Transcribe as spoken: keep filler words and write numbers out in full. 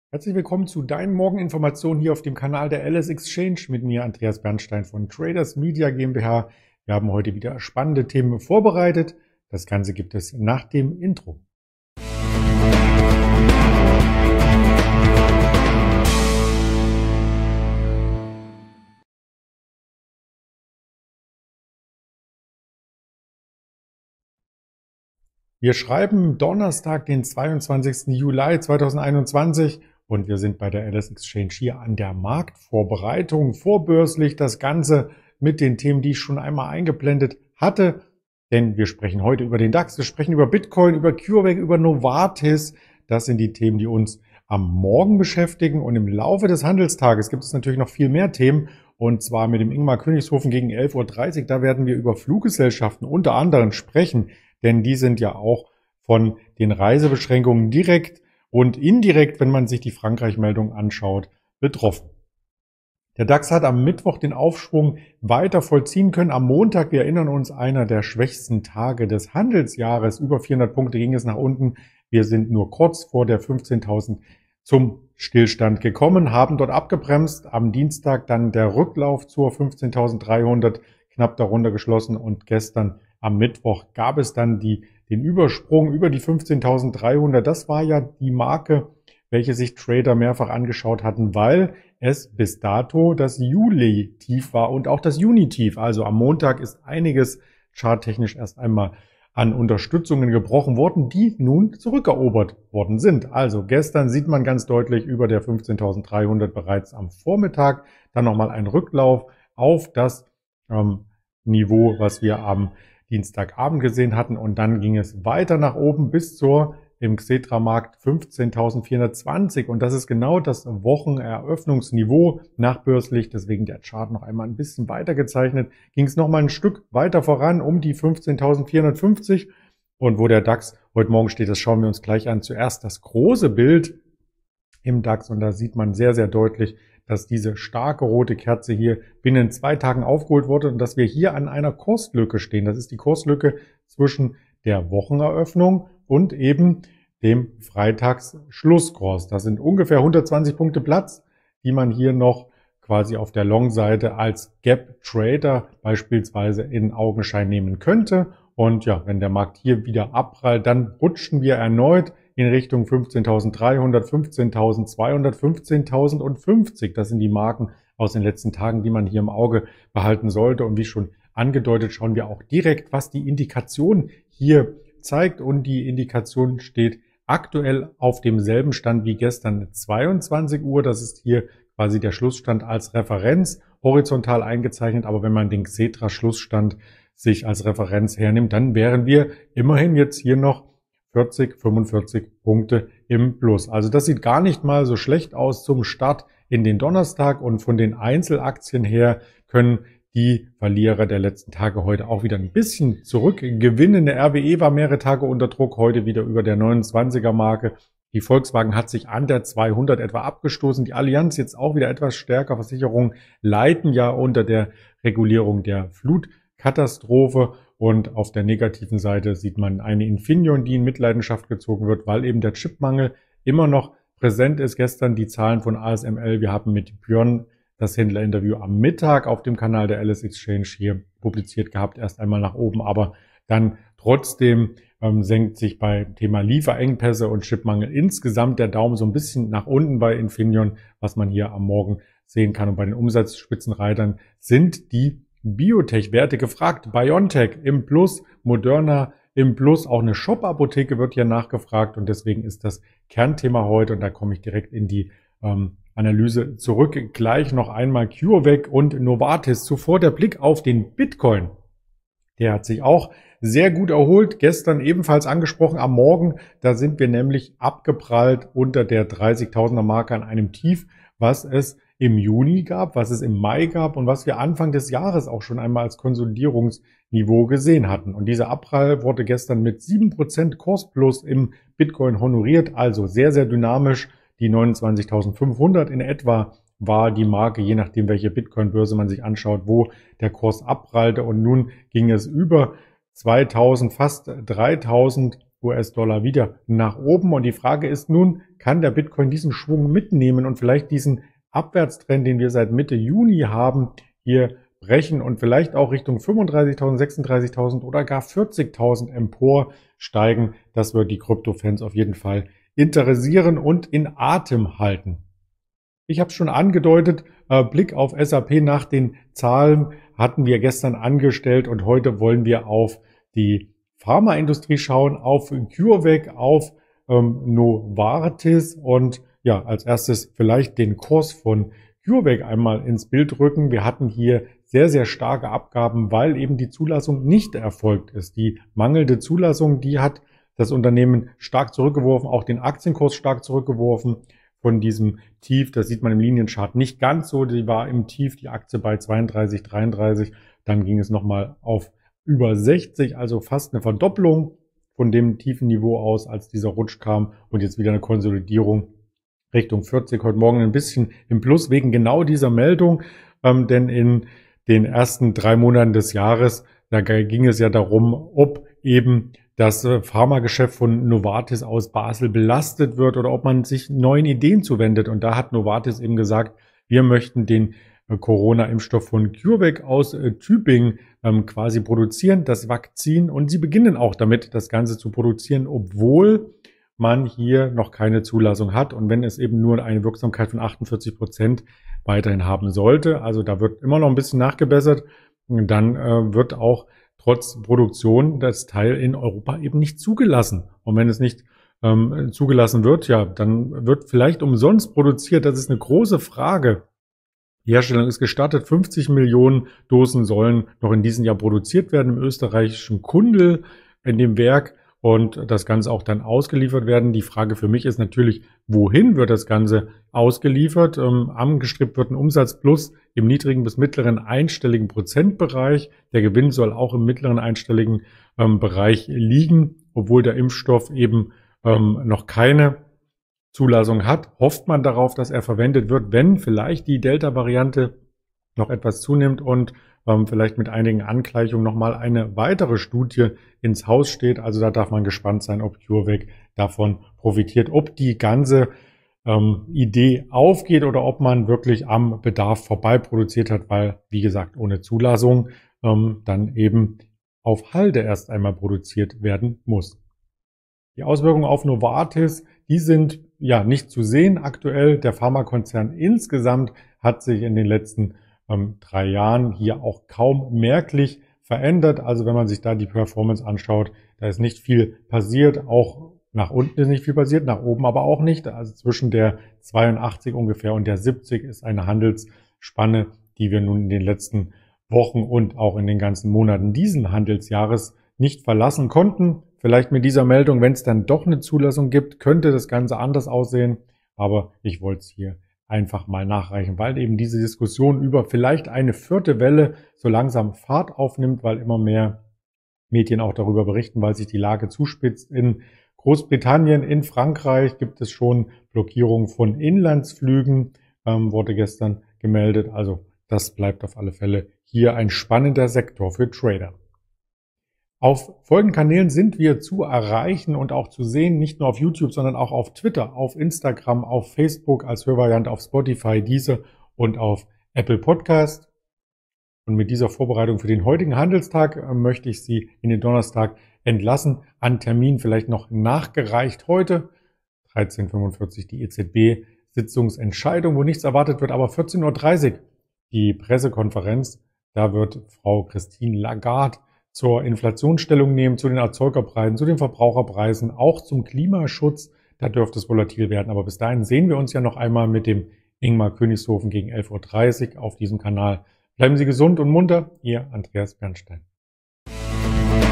Herzlich willkommen zu deinen Morgeninformationen hier auf dem Kanal der L S Exchange mit mir, Andreas Bernstein von Traders Media GmbH. Wir haben heute wieder spannende Themen vorbereitet. Das Ganze gibt es nach dem Intro. Wir schreiben Donnerstag, den zweiundzwanzigsten Juli zweitausendeinundzwanzig und wir sind bei der L S Exchange hier an der Marktvorbereitung, vorbörslich das Ganze mit den Themen, die ich schon einmal eingeblendet hatte. Denn wir sprechen heute über den DAX, wir sprechen über Bitcoin, über CureVac, über Novartis. Das sind die Themen, die uns am Morgen beschäftigen. Und im Laufe des Handelstages gibt es natürlich noch viel mehr Themen. Und zwar mit dem Ingmar Königshofen gegen elf Uhr dreißig. Da werden wir über Fluggesellschaften unter anderem sprechen. Denn die sind ja auch von den Reisebeschränkungen direkt und indirekt, wenn man sich die Frankreich-Meldung anschaut, betroffen. Der DAX hat am Mittwoch den Aufschwung weiter vollziehen können. Am Montag, wir erinnern uns, einer der schwächsten Tage des Handelsjahres. Über vierhundert Punkte ging es nach unten. Wir sind nur kurz vor der fünfzehntausend zum Stillstand gekommen, haben dort abgebremst. Am Dienstag dann der Rücklauf zur fünfzehntausenddreihundert, knapp darunter geschlossen, und gestern am Mittwoch gab es dann die, den Übersprung über die fünfzehntausenddreihundert. Das war ja die Marke, welche sich Trader mehrfach angeschaut hatten, weil es bis dato das Juli-Tief war und auch das Juni-Tief. Also am Montag ist einiges charttechnisch erst einmal an Unterstützungen gebrochen worden, die nun zurückerobert worden sind. Also gestern sieht man ganz deutlich über der fünfzehntausenddreihundert bereits am Vormittag dann nochmal ein Rücklauf auf das ähm, Niveau, was wir am Dienstagabend gesehen hatten, und dann ging es weiter nach oben bis zur im Xetra-Markt fünfzehntausendvierhundertzwanzig, und das ist genau das Wocheneröffnungsniveau nachbörslich, deswegen der Chart noch einmal ein bisschen weiter gezeichnet, ging es noch mal ein Stück weiter voran um die fünfzehntausendvierhundertfünfzig, und wo der DAX heute Morgen steht, das schauen wir uns gleich an. Zuerst das große Bild im DAX, und da sieht man sehr, sehr deutlich, dass diese starke rote Kerze hier binnen zwei Tagen aufgeholt wurde und dass wir hier an einer Kurslücke stehen. Das ist die Kurslücke zwischen der Wocheneröffnung und eben dem Freitagsschlusskurs. Das sind ungefähr hundertzwanzig Punkte Platz, die man hier noch quasi auf der Long-Seite als Gap-Trader beispielsweise in Augenschein nehmen könnte. Und ja, wenn der Markt hier wieder abprallt, dann rutschen wir erneut in Richtung fünfzehntausenddreihundert, fünfzehntausendzweihundert, fünfzehntausendfünfzig. Das sind die Marken aus den letzten Tagen, die man hier im Auge behalten sollte. Und wie schon angedeutet, schauen wir auch direkt, was die Indikation hier zeigt. Und die Indikation steht aktuell auf demselben Stand wie gestern, zweiundzwanzig Uhr. Das ist hier quasi der Schlussstand als Referenz, horizontal eingezeichnet. Aber wenn man den Xetra-Schlussstand sich als Referenz hernimmt, dann wären wir immerhin jetzt hier noch vierzig, fünfundvierzig Punkte im Plus. Also das sieht gar nicht mal so schlecht aus zum Start in den Donnerstag, und von den Einzelaktien her können die Verlierer der letzten Tage heute auch wieder ein bisschen zurückgewinnen. Der R W E war mehrere Tage unter Druck, heute wieder über der neunundzwanziger Marke. Die Volkswagen hat sich an der zweihundert etwa abgestoßen. Die Allianz jetzt auch wieder etwas stärker. Versicherungen leiden ja unter der Regulierung der Flutkatastrophe. Und auf der negativen Seite sieht man eine Infineon, die in Mitleidenschaft gezogen wird, weil eben der Chipmangel immer noch präsent ist. Gestern die Zahlen von A S M L. Wir haben mit Björn das Händlerinterview am Mittag auf dem Kanal der L S Exchange hier publiziert gehabt, erst einmal nach oben, aber dann trotzdem ähm, senkt sich beim Thema Lieferengpässe und Chipmangel insgesamt der Daumen so ein bisschen nach unten bei Infineon, was man hier am Morgen sehen kann. Und bei den Umsatzspitzenreitern sind die Biotech-Werte gefragt. BioNTech im Plus, Moderna im Plus, auch eine Shop-Apotheke wird hier nachgefragt, und deswegen ist das Kernthema heute, und da komme ich direkt in die ähm, Analyse zurück. Gleich noch einmal CureVac und Novartis. Zuvor der Blick auf den Bitcoin. Der hat sich auch sehr gut erholt. Gestern ebenfalls angesprochen am Morgen. Da sind wir nämlich abgeprallt unter der dreißigtausender Marke an einem Tief, was es im Juni gab, was es im Mai gab und was wir Anfang des Jahres auch schon einmal als Konsolidierungsniveau gesehen hatten. Und dieser Abprall wurde gestern mit sieben Prozent Kursplus im Bitcoin honoriert, also sehr, sehr dynamisch. Die neunundzwanzigtausendfünfhundert in etwa war die Marke, je nachdem, welche Bitcoin-Börse man sich anschaut, wo der Kurs abprallte. Und nun ging es über zweitausend, fast dreitausend U S-Dollar wieder nach oben. Und die Frage ist nun, kann der Bitcoin diesen Schwung mitnehmen und vielleicht diesen Abwärtstrend, den wir seit Mitte Juni haben, hier brechen und vielleicht auch Richtung fünfunddreißigtausend, sechsunddreißigtausend oder gar vierzigtausend emporsteigen. Das wird die Krypto-Fans auf jeden Fall interessieren und in Atem halten. Ich habe es schon angedeutet, äh, Blick auf S A P nach den Zahlen hatten wir gestern angestellt und heute wollen wir auf die Pharmaindustrie schauen, auf CureVac, auf ähm, Novartis und ja, als erstes vielleicht den Kurs von CureVac einmal ins Bild rücken. Wir hatten hier sehr, sehr starke Abgaben, weil eben die Zulassung nicht erfolgt ist. Die mangelnde Zulassung, die hat das Unternehmen stark zurückgeworfen, auch den Aktienkurs stark zurückgeworfen von diesem Tief. Das sieht man im Linienchart nicht ganz so. Die war im Tief, die Aktie bei zweiunddreißig, dreiunddreißig. Dann ging es nochmal auf über sechzig, also fast eine Verdopplung von dem tiefen Niveau aus, als dieser Rutsch kam. Und jetzt wieder eine Konsolidierung Richtung vierzig. Heute Morgen ein bisschen im Plus wegen genau dieser Meldung. Ähm, denn in den ersten drei Monaten des Jahres, da ging es ja darum, ob eben das Pharmageschäft von Novartis aus Basel belastet wird oder ob man sich neuen Ideen zuwendet. Und da hat Novartis eben gesagt, wir möchten den Corona-Impfstoff von CureVac aus Tübingen ähm, quasi produzieren, das Vakzin. Und sie beginnen auch damit, das Ganze zu produzieren, obwohl man hier noch keine Zulassung hat. Und wenn es eben nur eine Wirksamkeit von achtundvierzig Prozent weiterhin haben sollte, also da wird immer noch ein bisschen nachgebessert, dann äh, wird auch trotz Produktion das Teil in Europa eben nicht zugelassen. Und wenn es nicht ähm, zugelassen wird, ja, dann wird vielleicht umsonst produziert. Das ist eine große Frage. Die Herstellung ist gestartet. fünfzig Millionen Dosen sollen noch in diesem Jahr produziert werden im österreichischen Kundl in dem Werk und das Ganze auch dann ausgeliefert werden. Die Frage für mich ist natürlich, wohin wird das Ganze ausgeliefert? Ähm, angestrebt wird ein Umsatzplus im niedrigen bis mittleren einstelligen Prozentbereich. Der Gewinn soll auch im mittleren einstelligen ähm, Bereich liegen, obwohl der Impfstoff eben ähm, noch keine Zulassung hat. Hofft man darauf, dass er verwendet wird, wenn vielleicht die Delta-Variante noch etwas zunimmt und ähm, vielleicht mit einigen Angleichungen nochmal eine weitere Studie ins Haus steht. Also da darf man gespannt sein, ob CureVac davon profitiert, ob die ganze ähm, Idee aufgeht oder ob man wirklich am Bedarf vorbei produziert hat, weil, wie gesagt, ohne Zulassung ähm, dann eben auf Halde erst einmal produziert werden muss. Die Auswirkungen auf Novartis, die sind ja nicht zu sehen aktuell. Der Pharmakonzern insgesamt hat sich in den letzten ähm, drei Jahren hier auch kaum merklich verändert. Also wenn man sich da die Performance anschaut, da ist nicht viel passiert. Auch nach unten ist nicht viel passiert, nach oben aber auch nicht. Also zwischen der zweiundachtzig ungefähr und der siebzig ist eine Handelsspanne, die wir nun in den letzten Wochen und auch in den ganzen Monaten diesen Handelsjahres nicht verlassen konnten. Vielleicht mit dieser Meldung, wenn es dann doch eine Zulassung gibt, könnte das Ganze anders aussehen. Aber ich wollte es hier einfach mal nachreichen, weil eben diese Diskussion über vielleicht eine vierte Welle so langsam Fahrt aufnimmt, weil immer mehr Medien auch darüber berichten, weil sich die Lage zuspitzt. In Großbritannien, in Frankreich gibt es schon Blockierungen von Inlandsflügen, ähm, wurde gestern gemeldet. Also das bleibt auf alle Fälle hier ein spannender Sektor für Trader. Auf folgenden Kanälen sind wir zu erreichen und auch zu sehen, nicht nur auf YouTube, sondern auch auf Twitter, auf Instagram, auf Facebook als Hörvariante, auf Spotify, Deezer und auf Apple Podcast. Und mit dieser Vorbereitung für den heutigen Handelstag äh, möchte ich Sie in den Donnerstag entlassen. An Termin vielleicht noch nachgereicht heute, dreizehn Uhr fünfundvierzig die E Z B-Sitzungsentscheidung, wo nichts erwartet wird, aber vierzehn Uhr dreißig die Pressekonferenz. Da wird Frau Christine Lagarde zur Inflation Stellung nehmen, zu den Erzeugerpreisen, zu den Verbraucherpreisen, auch zum Klimaschutz. Da dürfte es volatil werden. Aber bis dahin sehen wir uns ja noch einmal mit dem Ingmar Königshofen gegen elf Uhr dreißig auf diesem Kanal. Bleiben Sie gesund und munter. Ihr Andreas Bernstein.